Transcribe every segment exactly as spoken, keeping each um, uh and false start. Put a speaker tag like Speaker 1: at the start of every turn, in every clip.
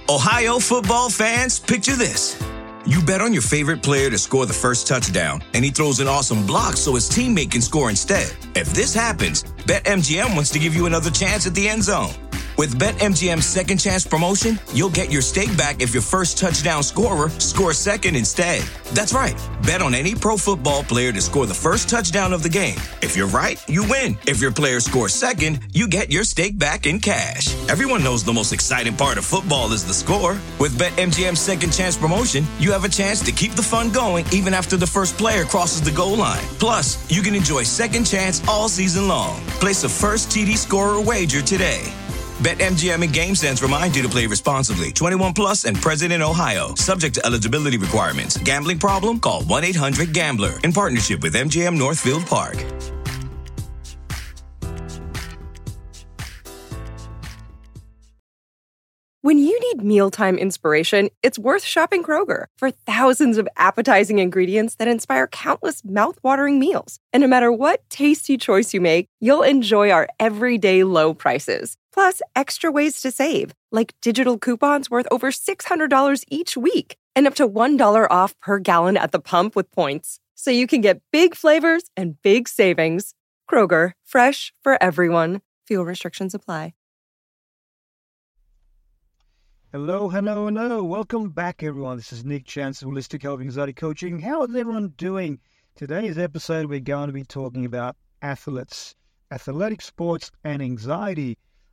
Speaker 1: Ohio football fans, picture this. You bet on your favorite player to score the first touchdown, and he throws an awesome block so his teammate can score instead. If this happens, BetMGM wants to give you another chance at the end zone. With BetMGM's second chance promotion, you'll get your stake back if your first touchdown scorer scores second instead. That's right. Bet on any pro football player to score the first touchdown of the game. If you're right, you win. If your player scores second, you get your stake back in cash. Everyone knows the most exciting part of football is the score. With BetMGM's second chance promotion, you have a chance to keep the fun going even after the first player crosses the goal line. Plus, you can enjoy second chance all season long. Place a first T D scorer wager today. BetMGM and GameSense remind you to play responsibly. twenty-one plus and present in Ohio. Subject to eligibility requirements. Gambling problem? Call one eight hundred gambler. In partnership with M G M Northfield Park.
Speaker 2: When you need mealtime inspiration, it's worth shopping Kroger for thousands of appetizing ingredients that inspire countless mouthwatering meals. And no matter what tasty choice you make, you'll enjoy our everyday low prices. Plus, extra ways to save, like digital coupons worth over six hundred dollars each week and up to one dollar off per gallon at the pump with points. So you can get big flavors and big savings. Kroger, fresh for everyone. Fuel restrictions apply.
Speaker 3: Hello, hello, hello. Welcome back, everyone. This is Nick Chance of Holistic Health and Anxiety Coaching. How is everyone doing? Today's episode, we're going to be talking about athletes, athletic sports, and anxiety.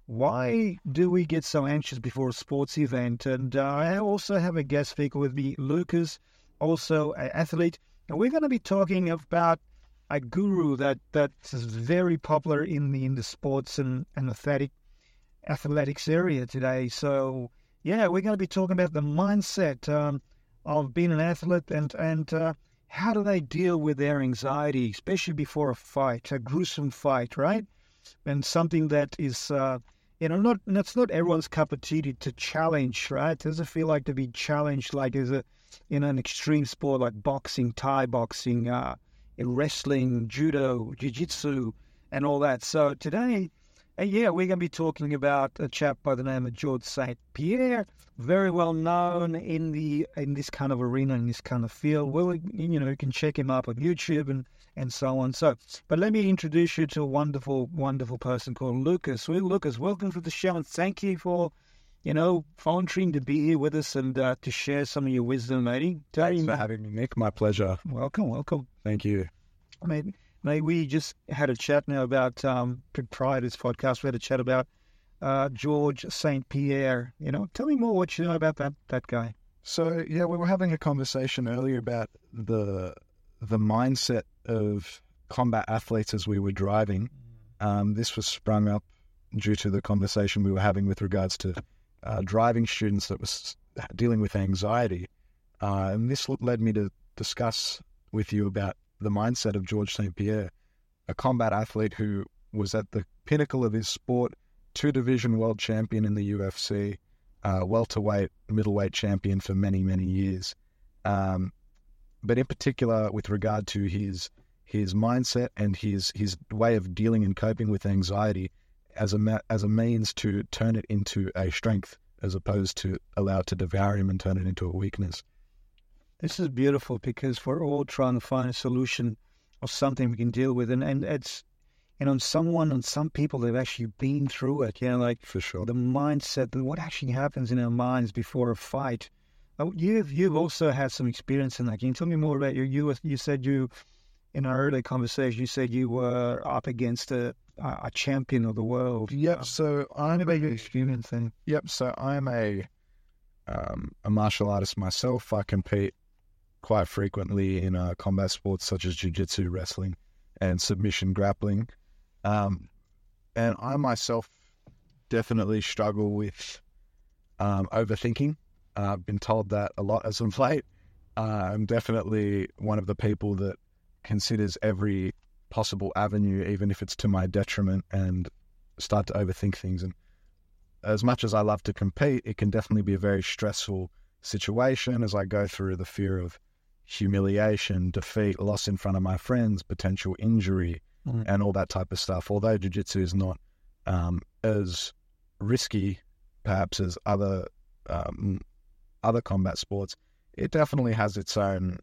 Speaker 3: Why do we get so anxious before a sports event? And uh, I also have a guest speaker with me, Lucas, also an athlete. And we're going to be talking about a guru that, that is very popular in the in the sports and, and athletic, athletics area today. So, yeah, we're going to be talking about the mindset um, of being an athlete and, and uh, how do they deal with their anxiety, especially before a fight, a gruesome fight, right? And something that is, uh, you know, not that's not everyone's cup of tea to, to challenge, right? It doesn't feel like to be challenged like as a, in an extreme sport like boxing, Thai boxing, uh, wrestling, judo, jiu-jitsu, and all that. So today, Uh, yeah, we're going to be talking about a chap by the name of George Saint Pierre, very well known in the in this kind of arena, in this kind of field. Well, you know, you can check him up on YouTube and, and so on. So, but let me introduce you to a wonderful, wonderful person called Lucas. Well, Lucas, welcome to the show, and thank you for, you know, volunteering to be here with us and uh, to share some of your wisdom, matey.
Speaker 4: Thanks for having me, Nick. My pleasure.
Speaker 3: Welcome, welcome.
Speaker 4: Thank you.
Speaker 3: I mean, Mate, we just had a chat now about, um, prior to this podcast, we had a chat about uh, George Saint Pierre. You know, tell me more what you know about that, that guy.
Speaker 4: So, yeah, we were having a conversation earlier about the the mindset of combat athletes as we were driving. Um, this was sprung up due to the conversation we were having with regards to uh, driving students that was dealing with anxiety. Uh, and this led me to discuss with you about the mindset of George Saint Pierre, a combat athlete who was at the pinnacle of his sport, two-division world champion in the U F C, uh, welterweight, middleweight champion for many, many years. Um, but in particular, with regard to his his mindset and his his way of dealing and coping with anxiety as a ma- as a means to turn it into a strength, as opposed to allow it to devour him and turn it into a weakness.
Speaker 3: This is beautiful because we're all trying to find a solution or something we can deal with. And, and it's, and on someone, on some people, they've actually been through it, you know, like
Speaker 4: for sure.
Speaker 3: The mindset, what actually happens in our minds before a fight. Oh, you've, you've also had some experience in that. Can you tell me more about your, you, you said you, in our early conversation, you said you were up against a, a champion of the world.
Speaker 4: Yep. So I'm
Speaker 3: about your experience then.
Speaker 4: Yep. So I'm a, um, a martial artist myself. I compete quite frequently in uh, combat sports such as jiu-jitsu, wrestling, and submission grappling. Um, and I myself definitely struggle with um, overthinking. Uh, I've been told that a lot as of late. Uh, I'm definitely one of the people that considers every possible avenue, even if it's to my detriment, and start to overthink things. And as much as I love to compete, it can definitely be a very stressful situation as I go through the fear of humiliation, defeat, loss in front of my friends, potential injury, mm. and all that type of stuff. Although jiu-jitsu is not um, as risky, perhaps, as other um, other combat sports, it definitely has its own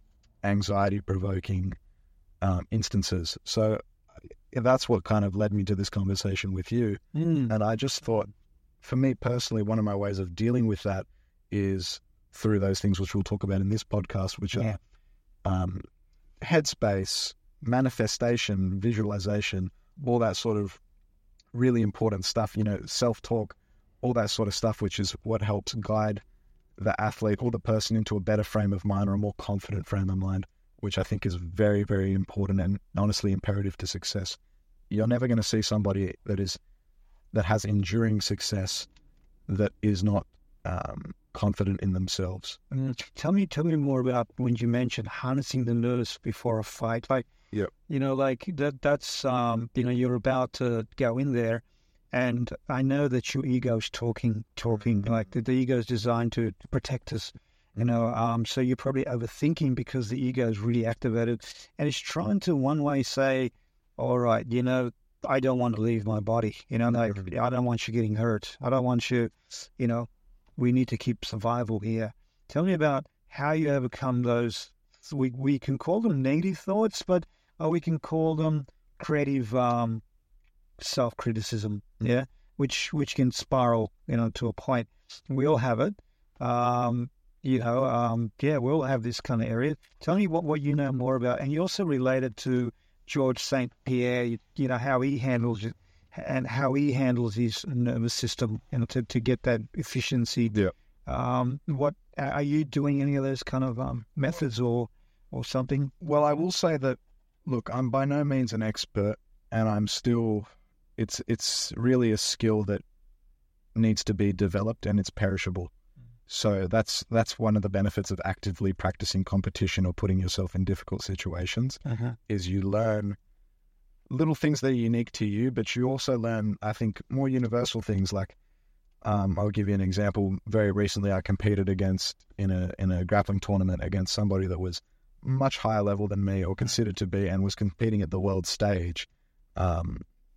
Speaker 4: anxiety-provoking um, instances. So that's what kind of led me to this conversation with you.
Speaker 3: Mm.
Speaker 4: And I just thought, for me personally, one of my ways of dealing with that is through those things which we'll talk about in this podcast, which
Speaker 3: Yeah.
Speaker 4: are um, headspace, manifestation, visualization, all that sort of really important stuff, you know, self-talk, all that sort of stuff, which is what helps guide the athlete or the person into a better frame of mind or a more confident frame of mind, which I think is very, very important and honestly imperative to success. You're never going to see somebody that is that has enduring success that is not um, confident in themselves.
Speaker 3: Mm. Tell me, tell me more about when you mentioned harnessing the nerves before a fight. Like,
Speaker 4: Yeah.
Speaker 3: you know, like that. That's um, you know, you're about to go in there, and I know that your ego's talking, talking. Like the, the ego's designed to protect us. You know, um, so you're probably overthinking because the ego is really activated, and it's trying to one way say, "All right, you know, I don't want to leave my body. You know, like, I don't want you getting hurt. I don't want you, you know, we need to keep survival here." Tell me about how you overcome those. We we can call them negative thoughts, but or we can call them creative um, self-criticism. Yeah, which which can spiral, you know, to a point. We all have it. Um, You know, um, yeah, we'll have this kind of area. Tell me what, what you know more about. And you also related to George Saint Pierre, you, you know, how he handles it and how he handles his nervous system, you know, to, to get that efficiency.
Speaker 4: Yeah.
Speaker 3: Um, what, are you doing any of those kind of um, methods or, or something?
Speaker 4: Well, I will say that, look, I'm by no means an expert, and I'm still, it's it's really a skill that needs to be developed, and it's perishable. So that's that's one of the benefits of actively practicing competition or putting yourself in difficult situations,
Speaker 3: Uh-huh.
Speaker 4: is you learn little things that are unique to you, but you also learn, I think, more universal things. Like, um, I'll give you an example. Very recently, I competed against in a in a grappling tournament against somebody that was much higher level than me, or considered to be, and was competing at the world stage. Um,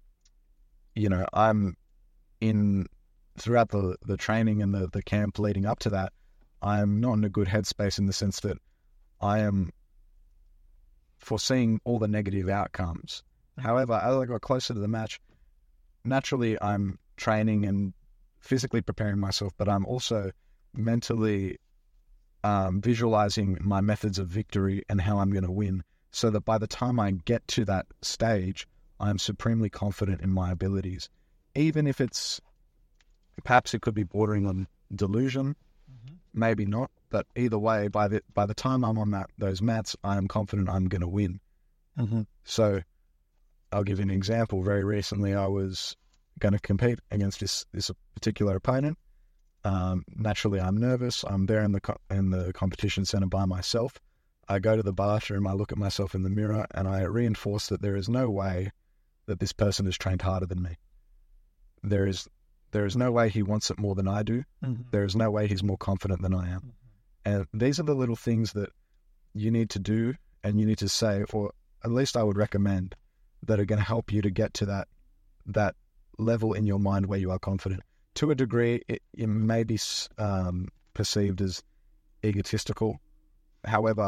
Speaker 4: you know, I'm in. Throughout the, the training and the, the camp leading up to that, I'm not in a good headspace in the sense that I am foreseeing all the negative outcomes. However, as I got closer to the match, naturally I'm training and physically preparing myself, but I'm also mentally um, visualizing my methods of victory and how I'm going to win, so that by the time I get to that stage, I'm supremely confident in my abilities. Even if it's perhaps it could be bordering on delusion, mm-hmm. maybe not. But either way, by the by the time I'm on that those mats, I am confident I'm going to win.
Speaker 3: Mm-hmm.
Speaker 4: So, I'll give you an example. Very recently, I was going to compete against this this particular opponent. Um, naturally, I'm nervous. I'm there in the co- in the competition center by myself. I go to the bathroom. I look at myself in the mirror, and I reinforce that there is no way that this person has trained harder than me. There is. There is no way he wants it more than I do.
Speaker 3: Mm-hmm.
Speaker 4: There is no way he's more confident than I am. Mm-hmm. And these are the little things that you need to do and you need to say, or at least I would recommend, that are going to help you to get to that that level in your mind where you are confident. To a degree, it, it may be um, perceived as egotistical. However,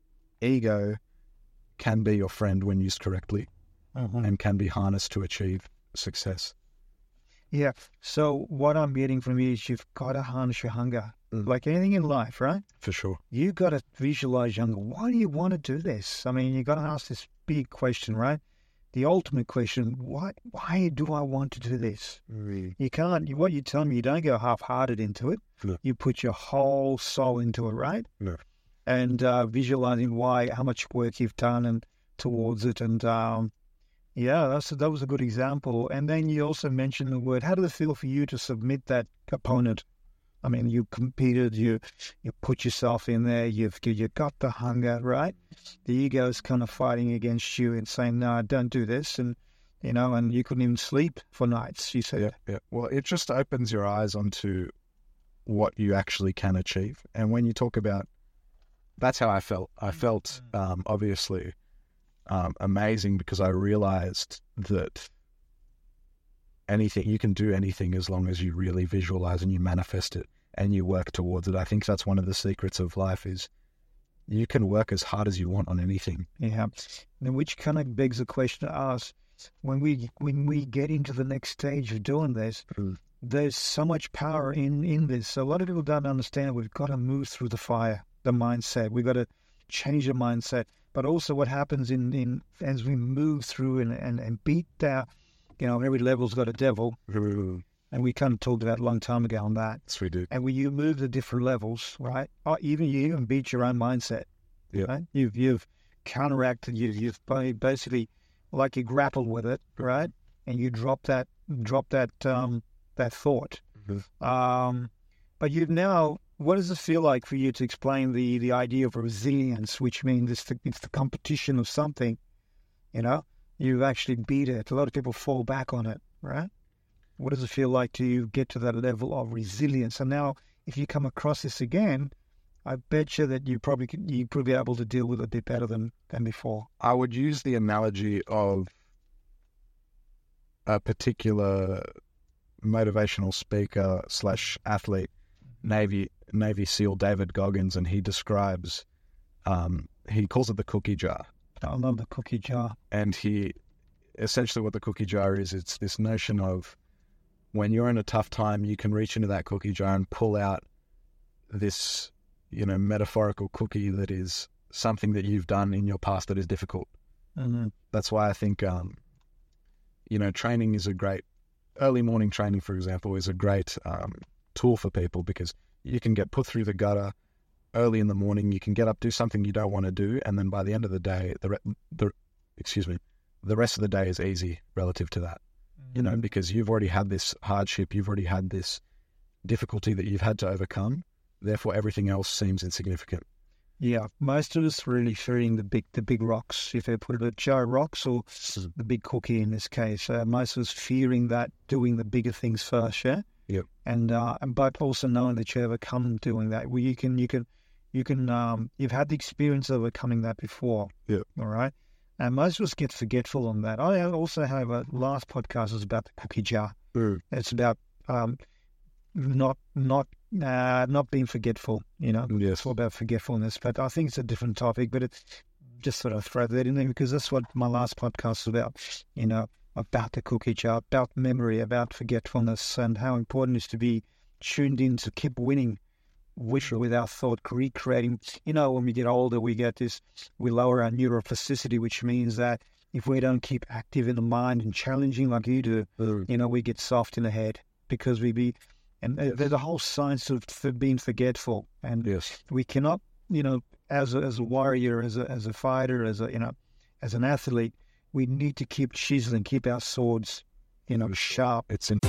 Speaker 4: ego can be your friend when used correctly, mm-hmm. and can be harnessed to achieve success.
Speaker 3: Yeah. So what I'm getting from you is you've got to harness your hunger,
Speaker 4: mm.
Speaker 3: like anything in life, right?
Speaker 4: For sure.
Speaker 3: You got to visualize your hunger. Why do you want to do this? I mean, you got to ask this big question, right? The ultimate question: Why? Why do I want to do this?
Speaker 4: Mm.
Speaker 3: You can't. What you tell me, you don't go half-hearted into it.
Speaker 4: No.
Speaker 3: You put your whole soul into it, right?
Speaker 4: No.
Speaker 3: And uh, visualizing why, how much work you've done, and towards it, and. Um, Yeah, that's that was a good example. And then you also mentioned the word. How did it feel for you to submit that opponent? I mean, you competed, you you put yourself in there, you've you got the hunger, right? The ego is kind of fighting against you and saying, "No, don't do this," and you know, and you couldn't even sleep for nights. You said,
Speaker 4: yeah, yeah. Well, it just opens your eyes onto what you actually can achieve. And when you talk about, that's how I felt. I felt um, obviously. Um, amazing, because I realized that anything, you can do anything as long as you really visualize and you manifest it. and you work towards it. I think that's one of the secrets of life is you can work as hard as you want on anything.
Speaker 3: Yeah. And which kind of begs the question to ask, when we when we get into the next stage of doing this, mm. there's so much power in, in this. So a lot of people don't understand we've got to move through the fire, the mindset. We've got to change the mindset. But also what happens in, in as we move through and, and, and beat down, you know, every level's got a devil. Mm. And we kind of talked about a long time ago on that.
Speaker 4: Yes, we do.
Speaker 3: And when you move to different levels, right, or even you even beat your own mindset.
Speaker 4: Yeah.
Speaker 3: Right? You've, you've counteracted, you, you've basically... like you grapple with it, right? And you drop that, drop that, um, that thought. Mm-hmm. Um, but you've now, what does it feel like for you to explain the, the idea of resilience, which means it's the, it's the competition of something, you know? You've actually beat it. A lot of people fall back on it, right? What does it feel like to get to that level of resilience? And now, if you come across this again, I bet you that you probably could, you could be able to deal with it a bit better than, than before.
Speaker 4: I would use the analogy of a particular motivational speaker slash athlete, Navy Navy SEAL David Goggins, and he describes, um, he calls it the cookie jar.
Speaker 3: I love the cookie jar.
Speaker 4: And he, essentially what the cookie jar is, it's this notion of when you're in a tough time, you can reach into that cookie jar and pull out this, you know, metaphorical cookie that is something that you've done in your past that is difficult.
Speaker 3: Mm-hmm.
Speaker 4: That's why I think, um, you know, training is a great, early morning training, for example, is a great um, tool for people because you can get put through the gutter early in the morning. You can get up, do something you don't want to do, and then by the end of the day, the re- the excuse me, the rest of the day is easy relative to that. Mm-hmm. You know, because you've already had this hardship, you've already had this difficulty that you've had to overcome. Therefore, everything else seems insignificant.
Speaker 3: Yeah, most of us really fearing the big, the big rocks. If they put it at jar rocks or the big cookie in this case, uh, most of us fearing that, doing the bigger things first. Yeah.
Speaker 4: Yep.
Speaker 3: And uh, but also knowing that you overcome doing that. Well, you can, you can, you can. Um, you've had the experience of overcoming that before.
Speaker 4: Yeah.
Speaker 3: All right. And most of us get forgetful on that. I also have a last podcast was about the cookie jar.
Speaker 4: Mm.
Speaker 3: It's about um, not not. Uh, not being forgetful, you know.
Speaker 4: Yes.
Speaker 3: It's all about forgetfulness, but I think it's a different topic, but it's just sort of throw that in there because that's what my last podcast was about, you know, about the cookie jar, about memory, about forgetfulness, and how important it is to be tuned in to keep winning with,
Speaker 4: sure.
Speaker 3: with our thought, recreating. You know, when we get older, we get this, we lower our neuroplasticity, which means that if we don't keep active in the mind and challenging like you do,
Speaker 4: mm.
Speaker 3: you know, we get soft in the head because we be, and there's a whole science of being forgetful, and
Speaker 4: yes.
Speaker 3: we cannot, you know, as a, as a warrior, as a as a fighter, as a you know, as an athlete, we need to keep chiseling, keep our swords, you know, sharp.
Speaker 4: It's in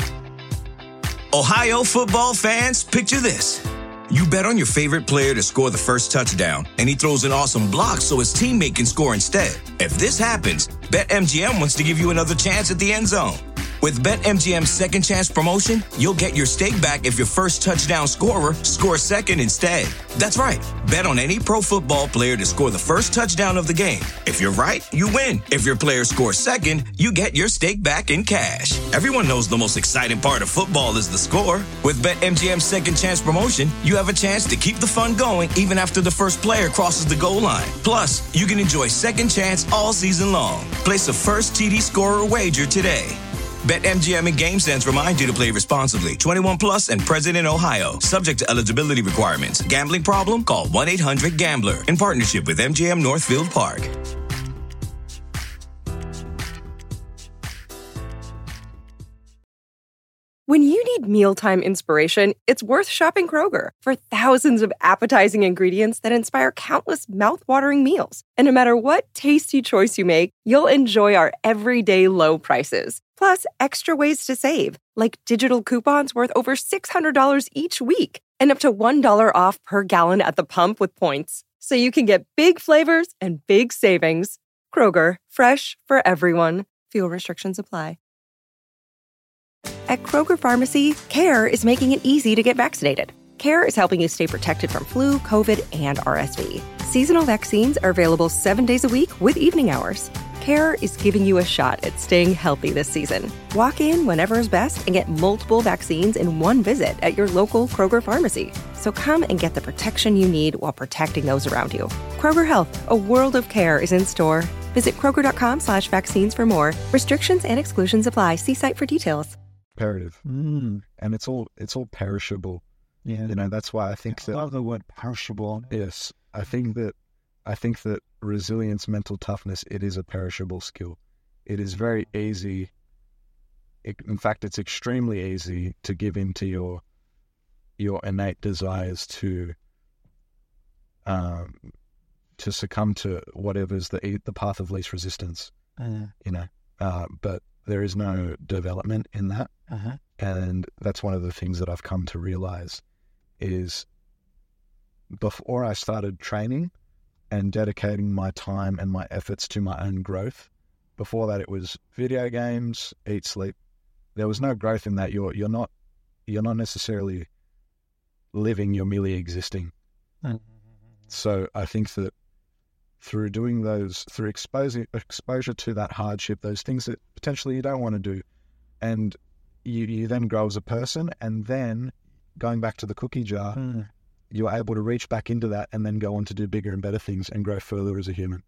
Speaker 1: Ohio football fans, picture this. You bet on your favorite player to score the first touchdown, and he throws an awesome block so his teammate can score instead. If this happens, BetMGM wants to give you another chance at the end zone. With BetMGM's second chance promotion, you'll get your stake back if your first touchdown scorer scores second instead. That's right. Bet on any pro football player to score the first touchdown of the game. If you're right, you win. If your player scores second, you get your stake back in cash. Everyone knows the most exciting part of football is the score. With BetMGM's second chance promotion, you have a chance to keep the fun going even after the first player crosses the goal line. Plus, you can enjoy second chance all season long. Place a first T D scorer wager today. BetMGM and GameSense remind you to play responsibly. twenty-one plus and present in Ohio. Subject to eligibility requirements. Gambling problem? Call one eight hundred gambler. In partnership with M G M Northfield Park.
Speaker 2: When you need mealtime inspiration, it's worth shopping Kroger. For thousands of appetizing ingredients that inspire countless mouthwatering meals. And no matter what tasty choice you make, you'll enjoy our everyday low prices. Plus, extra ways to save, like digital coupons worth over six hundred dollars each week and up to one dollar off per gallon at the pump with points. So you can get big flavors and big savings. Kroger, fresh for everyone. Fuel restrictions apply. At Kroger Pharmacy, CARE is making it easy to get vaccinated. CARE is helping you stay protected from flu, COVID, and R S V. Seasonal vaccines are available seven days a week with evening hours. Care is giving you a shot at staying healthy this season. Walk in whenever is best and get multiple vaccines in one visit at your local Kroger pharmacy. So come and get the protection you need while protecting those around you. Kroger Health, a world of care is in store. Visit Kroger.com slash vaccines for more. Restrictions and exclusions apply. See site for details.
Speaker 4: Imperative.
Speaker 3: Mm.
Speaker 4: And it's all it's all perishable.
Speaker 3: Yeah.
Speaker 4: You know, that's why I think
Speaker 3: I
Speaker 4: that
Speaker 3: love the word perishable.
Speaker 4: yes, I think that I think that resilience, mental toughness, it is a perishable skill. It is very easy. It, in fact, it's extremely easy to give in to your your innate desires to um to succumb to whatever's the the path of least resistance.
Speaker 3: Uh,
Speaker 4: You know, uh, but there is no development in that,
Speaker 3: uh-huh.
Speaker 4: and that's one of the things that I've come to realize is before I started training and dedicating my time and my efforts to my own growth. Before that, it was video games, eat, sleep. There was no growth in that. You're you're not you're not necessarily living. You're merely existing.
Speaker 3: Mm-hmm.
Speaker 4: So I think that through doing those, through exposing exposure to that hardship, those things that potentially you don't want to do, and you you then grow as a person, and then going back to the cookie jar.
Speaker 3: Mm.
Speaker 4: You're able to reach back into that and then go on to do bigger and better things and grow further as a human.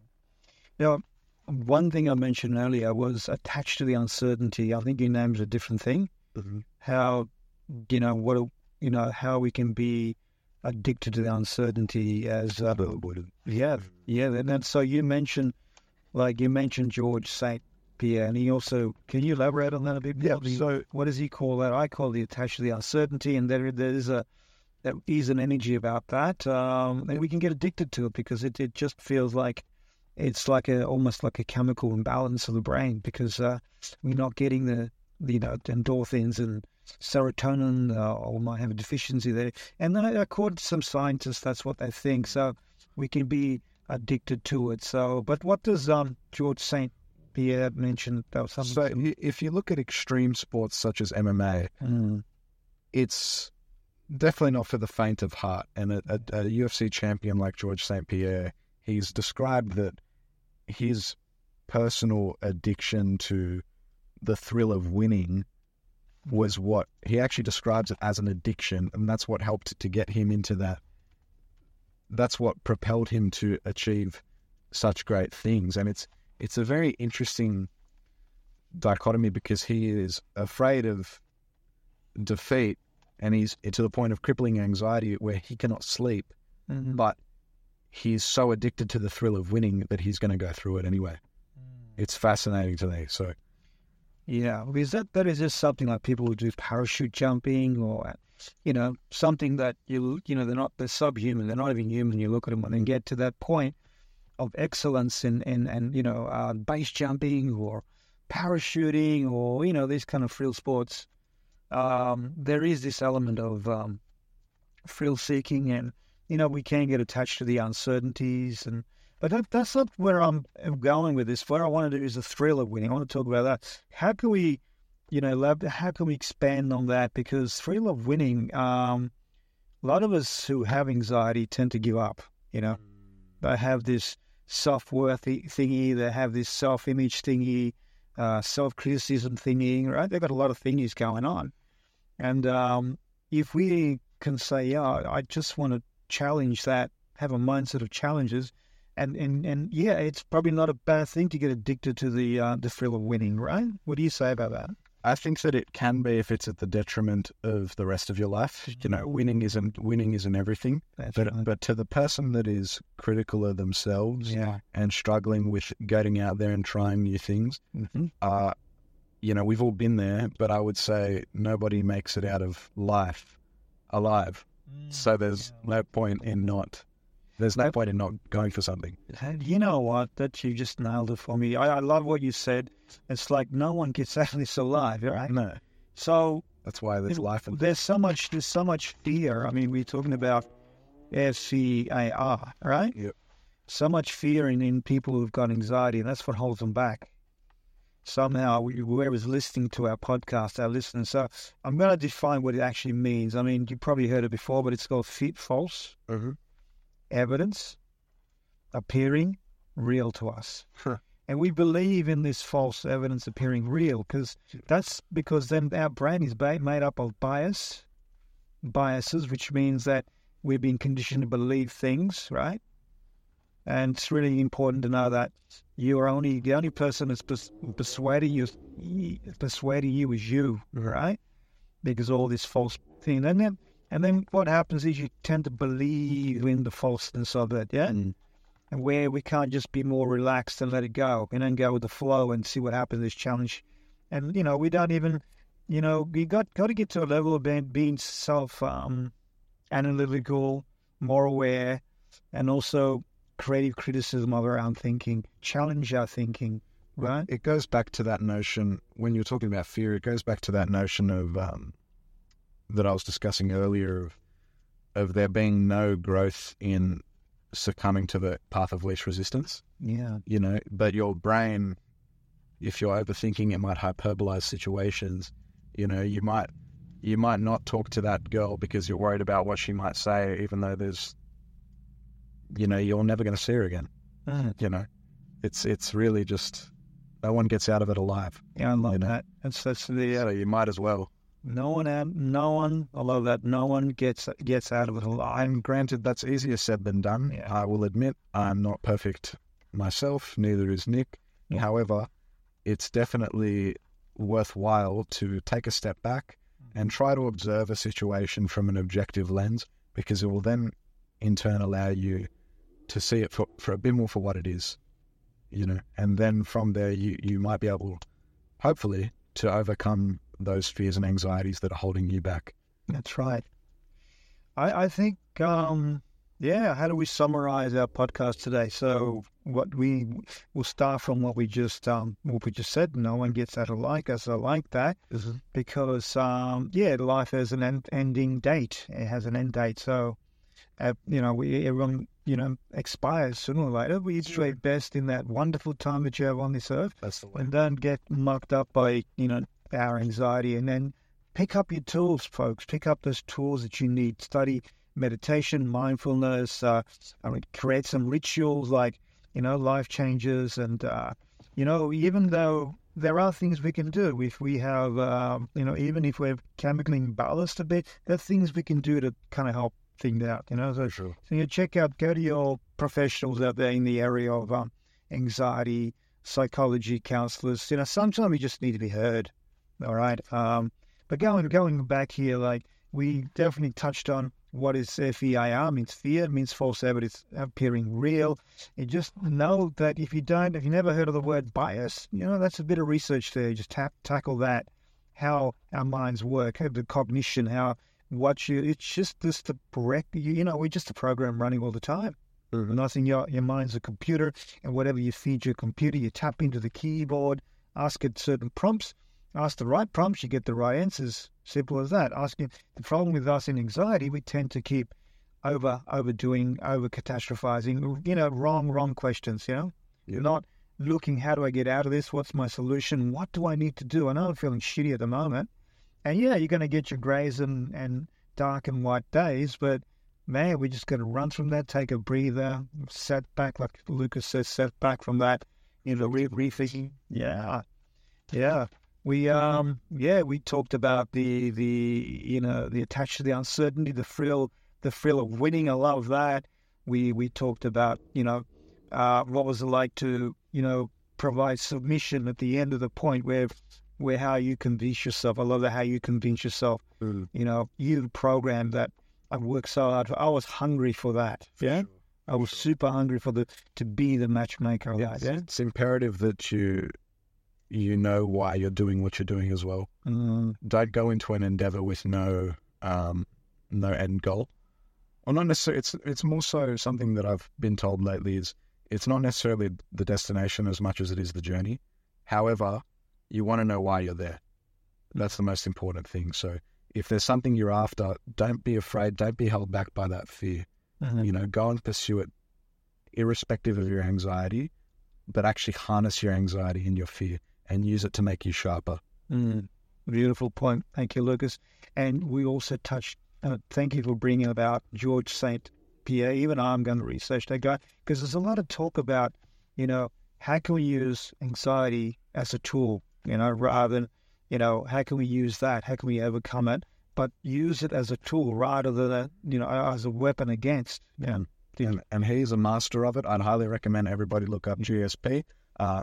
Speaker 3: Now, one thing I mentioned earlier was attached to the uncertainty. I think you named a different thing.
Speaker 4: Mm-hmm.
Speaker 3: How, you know, what, you know, how we can be addicted to the uncertainty as, uh, yeah, yeah. And then, so you mentioned, like you mentioned George Saint Pierre, and he also, can you elaborate on that a bit?
Speaker 4: Yeah.
Speaker 3: What do you-
Speaker 4: So
Speaker 3: what does he call that? I call the attached to the uncertainty, and there there is a there is an energy about that, um, and we can get addicted to it because it, it just feels like it's like a almost like a chemical imbalance of the brain because uh, we're not getting the, the you know endorphins and serotonin, uh, or might have a deficiency there. And then according to some scientists, that's what they think. So we can be addicted to it. So, but what does um, George Saint Pierre mention? That was something.
Speaker 4: So i- if you look at extreme sports such as M M A,
Speaker 3: Mm.
Speaker 4: it's definitely not for the faint of heart. And a, a, a U F C champion like George Saint Pierre, he's described that his personal addiction to the thrill of winning was what he actually describes it as an addiction, and that's what helped to get him into that. That's what propelled him to achieve such great things. And it's it's a very interesting dichotomy because he is afraid of defeat, and he's to the point of crippling anxiety where he cannot sleep,
Speaker 3: Mhm.
Speaker 4: but he's so addicted to the thrill of winning that he's going to go through it anyway. It's fascinating to me. So
Speaker 3: Yeah, because that, that is just something like people who do parachute jumping or, you know, something that you, you know, they're not, they're subhuman, they're not even human. You look at them and then get to that point of excellence in, in and, you know, uh, base jumping or parachuting or, you know, these kind of thrill sports. Um, there is this element of um, thrill seeking and, you know, we can get attached to the uncertainties and, But that, that's not where I'm going with this. Where I want to do is the thrill of winning. I want to talk about that. How can we, you know, lab, how can we expand on that? Because thrill of winning, um, a lot of us who have anxiety tend to give up, you know. They have this self-worth thingy. They have this self-image thingy, uh, self-criticism thingy, right? They've got a lot of thingies going on. And um, if we can say, yeah, I just want to challenge that, have a mindset of challenges, And, and and yeah, it's probably not a bad thing to get addicted to the uh, the thrill of winning, right? What do you say about that?
Speaker 4: I think that it can be if it's at the detriment of the rest of your life. You know, winning isn't winning isn't everything.
Speaker 3: That's
Speaker 4: but
Speaker 3: right.
Speaker 4: but to the person that is critical of themselves
Speaker 3: Yeah.
Speaker 4: and struggling with getting out there and trying new things,
Speaker 3: Mm-hmm.
Speaker 4: uh, you know, we've all been there. But I would say nobody makes it out of life alive. So there's no point in not. There's no point in not going for something.
Speaker 3: You know what? That you just nailed it for me. I, I love what you said. It's like no one gets out of this alive, right?
Speaker 4: No,
Speaker 3: So
Speaker 4: that's why there's life. And
Speaker 3: there's so much. There's so much fear. I mean, we're talking about F C A R, right?
Speaker 4: Yep.
Speaker 3: So much fear in, in people who've got anxiety, and that's what holds them back. Somehow, we, whoever's listening to our podcast, our listeners. So I'm going to define what it actually means. I mean, you probably heard it before, but it's called fit, false
Speaker 4: Mhm.
Speaker 3: evidence appearing real to us.
Speaker 4: Huh.
Speaker 3: And we believe in this false evidence appearing real because that's because then our brain is ba- made up of bias, biases, which means that we've been conditioned to believe things, right? And it's really important to know that you are only the only person that's pers- persuading you, persuading you is you, right? Because all this false thing, and then and then what happens is you tend to believe in the falseness of it, yeah. Mm. And where we can't just be more relaxed and let it go, and then go with the flow and see what happens. This challenge, and you know, we don't even, you know, we got got to get to a level of being, being self um, analytical, more aware, and also creative criticism of our own thinking, challenge our thinking. Right?
Speaker 4: It goes back to that notion when you're talking about fear. It goes back to that notion of um, that I was discussing earlier of of there being no growth in succumbing to the path of least resistance.
Speaker 3: Yeah.
Speaker 4: You know, but your brain, if you're overthinking, it might hyperbolize situations. You know, you might you might not talk to that girl because you're worried about what she might say, even though there's, you know, you're never going to see her again.
Speaker 3: Mm.
Speaker 4: You know, it's it's really just no one gets out of it alive.
Speaker 3: Yeah, I love
Speaker 4: you know?
Speaker 3: that. That's that's the
Speaker 4: so you might as well.
Speaker 3: No one, out, no one. I love that. No one gets gets out of it alive.
Speaker 4: And granted, that's easier said than done.
Speaker 3: Yeah.
Speaker 4: I will admit I'm not perfect myself. Neither is Nick.
Speaker 3: Yeah.
Speaker 4: However, it's definitely worthwhile to take a step back and try to observe a situation from an objective lens, because it will then, in turn, allow you to see it for, for a bit more for what it is. You know, and then from there, you you might be able, hopefully, to overcome those fears and anxieties that are holding you back.
Speaker 3: That's right. I, I think, um, yeah, how do we summarize our podcast today? So what we, we'll start from what we just, um, what we just said. No one gets out of like us. I like that mm-hmm. because, um, yeah, life has an end, ending date. It has an end date. So, uh, you know, we, everyone, you know, expires sooner or later. We do our best in that wonderful time that you have on this earth.
Speaker 4: That's the way.
Speaker 3: And don't get mucked up by, you know, our anxiety, and then pick up your tools, folks. Pick up those tools that you need. Study meditation, mindfulness, uh, I mean, create some rituals like, you know, life changes. And, uh, you know, even though there are things we can do, if we have, uh, you know, even if we're chemically imbalanced a bit, there are things we can do to kind of help things out, you know. So,
Speaker 4: sure.
Speaker 3: so you check out, go to your professionals out there in the area of um, anxiety, psychology, counselors. You know, sometimes we just need to be heard. All right. Um, but going going back here, like we definitely touched on what is F E I R, means fear, means false evidence appearing real. You just know that if you don't, if you never heard of the word bias, you know, that's a bit of research there. Just tap, tackle that, how our minds work, how the cognition, how what you, it's just this the correct, you, you know, we're just a program running all the time. Mm-hmm. Nothing, your, your mind's a computer, and whatever you feed your computer, you tap into the keyboard, ask it certain prompts. Ask the right prompts, you get the right answers. Simple as that. Asking the problem with us in anxiety, we tend to keep over overdoing, over catastrophizing. You know, wrong, wrong questions. You know, yeah. Not looking. How do I get out of this? What's my solution? What do I need to do? I know I'm feeling shitty at the moment, and yeah, you're going to get your greys and and dark and white days, but man, we're just going to run from that. Take a breather, set back, like Lucas says, set back from that. You know, re- rethinking. Yeah, yeah. We um yeah we talked about the the you know the attached to the uncertainty, the thrill the thrill of winning. I love that. We we talked about you know uh, what was it like to you know provide submission at the end of the point where where how you convince yourself. I love that how you convince yourself. Mm. You know you program that I worked so hard for. I was hungry for that. For yeah, sure. I was super hungry for the to be the matchmaker of
Speaker 4: yes.
Speaker 3: that. Yeah,
Speaker 4: it's imperative that you. You know why you're doing what you're doing as well.
Speaker 3: Mm.
Speaker 4: Don't go into an endeavor with no um, no end goal. Or not necessarily. It's it's more so something that I've been told lately is it's not necessarily the destination as much as it is the journey. However, you want to know why you're there. That's the most important thing. So if there's something you're after, don't be afraid. Don't be held back by that fear.
Speaker 3: Mm-hmm.
Speaker 4: You know, go and pursue it, irrespective of your anxiety, but actually harness your anxiety and your fear. And use it to make you sharper.
Speaker 3: Mm, beautiful point. Thank you, Lucas. And we also touched, uh, thank you for bringing about George Saint Pierre. Even I'm going to research that guy because there's a lot of talk about, you know, how can we use anxiety as a tool, you know, rather than, you know, how can we use that? How can we overcome it? But use it as a tool rather than, a, you know, as a weapon against.
Speaker 4: Yeah. And, and he's a master of it. I'd highly recommend everybody look up G S P. Uh,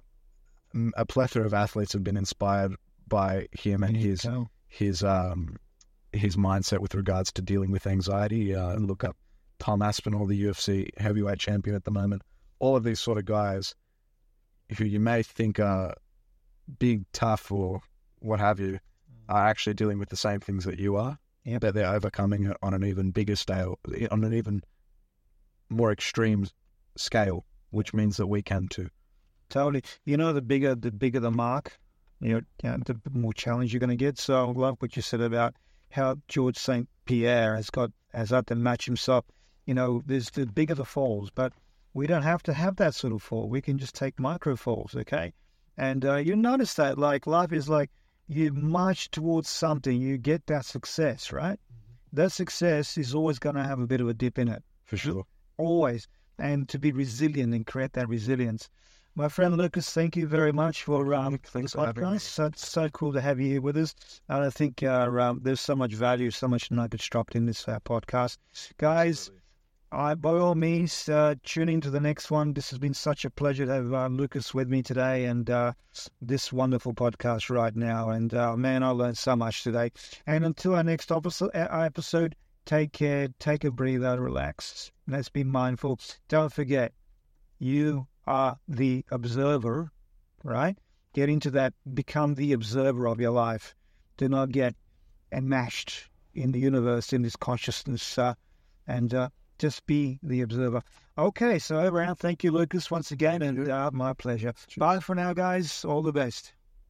Speaker 4: a plethora of athletes have been inspired by him and his
Speaker 3: go.
Speaker 4: his um his mindset with regards to dealing with anxiety. Uh, look up Tom Aspinall, the U F C heavyweight champion at the moment. All of these sort of guys who you may think are big, tough, or what have you, are actually dealing with the same things that you are,
Speaker 3: yep.
Speaker 4: but they're overcoming it on an even bigger scale, on an even more extreme scale, which means that we can too.
Speaker 3: Totally. You know, the bigger the bigger the mark, you know, you know the more challenge you're going to get. So I love what you said about how George Saint Pierre has got has had to match himself. You know, there's the bigger the falls, but we don't have to have that sort of fall. We can just take micro falls, okay? And uh, you notice that, like, life is like you march towards something, you get that success, right? Mm-hmm. That success is always going to have a bit of a dip in it.
Speaker 4: For sure.
Speaker 3: Always. And to be resilient and create that resilience. My friend Lucas, thank you very much for um,
Speaker 4: Thanks
Speaker 3: the
Speaker 4: for having me.
Speaker 3: podcast. So, it's so cool to have you here with us. And I think uh, um, there's so much value, so much nuggets dropped in this uh, podcast. Guys, I, by all means, uh, tune into the next one. This has been such a pleasure to have uh, Lucas with me today and uh, this wonderful podcast right now. And uh, man, I learned so much today. And until our next episode, episode, take care, take a breather, relax. Let's be mindful. Don't forget, you are the observer, right? Get into that, become the observer of your life. Do not get enmeshed in the universe, in this consciousness, uh, and uh, just be the observer. Okay, so over and out. Thank you, Lucas, once again, and uh, my pleasure. Sure. Bye for now, guys. All the best.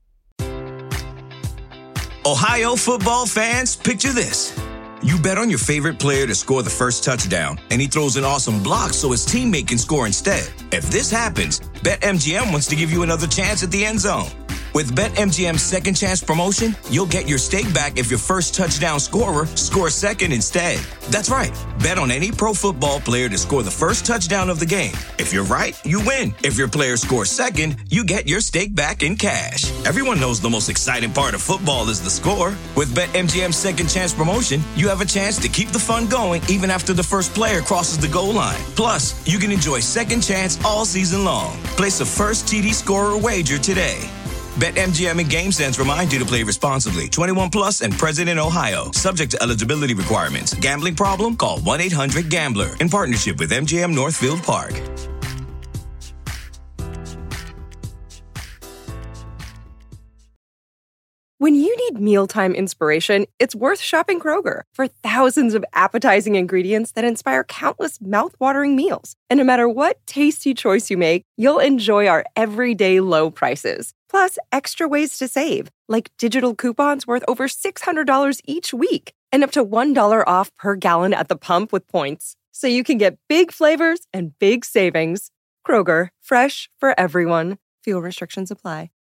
Speaker 1: Ohio football fans, picture this. You bet on your favorite player to score the first touchdown, and he throws an awesome block so his teammate can score instead. If this happens, BetMGM wants to give you another chance at the end zone. With BetMGM's Second Chance promotion, you'll get your stake back if your first touchdown scorer scores second instead. That's right. Bet on any pro football player to score the first touchdown of the game. If you're right, you win. If your player scores second, you get your stake back in cash. Everyone knows the most exciting part of football is the score. With BetMGM's Second Chance promotion, you have a chance to keep the fun going even after the first player crosses the goal line. Plus, you can enjoy Second Chance all season long. Place a first T D scorer wager today. BetMGM and GameSense remind you to play responsibly. twenty-one plus and present in Ohio. Subject to eligibility requirements. Gambling problem? Call one eight hundred gambler. In partnership with M G M Northfield Park.
Speaker 2: When you need mealtime inspiration, it's worth shopping Kroger. For thousands of appetizing ingredients that inspire countless mouthwatering meals. And no matter what tasty choice you make, you'll enjoy our everyday low prices. Plus, extra ways to save, like digital coupons worth over six hundred dollars each week and up to one dollar off per gallon at the pump with points. So you can get big flavors and big savings. Kroger, fresh for everyone. Fuel restrictions apply.